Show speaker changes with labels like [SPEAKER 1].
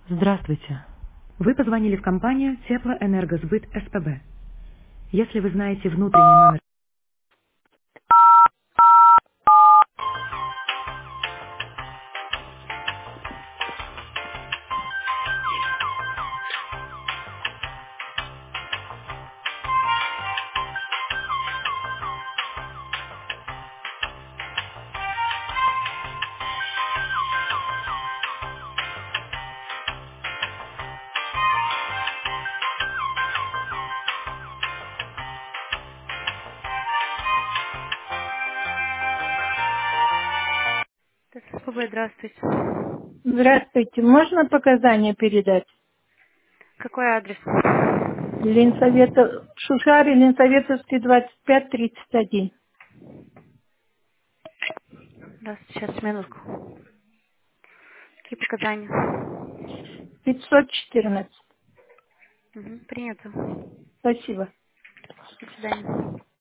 [SPEAKER 1] Здравствуйте. Вы позвонили в компанию Теплоэнергосбыт СПБ. Если вы знаете внутренний номер... СПБ, здравствуйте.
[SPEAKER 2] Здравствуйте. Можно показания передать?
[SPEAKER 1] Какой адрес?
[SPEAKER 2] Ленсовета, Шушаре, Ленсоветовский, 25-31.
[SPEAKER 1] Да, сейчас, минутку. Какие показания?
[SPEAKER 2] 514.
[SPEAKER 1] Принято.
[SPEAKER 2] Спасибо.
[SPEAKER 1] До свидания.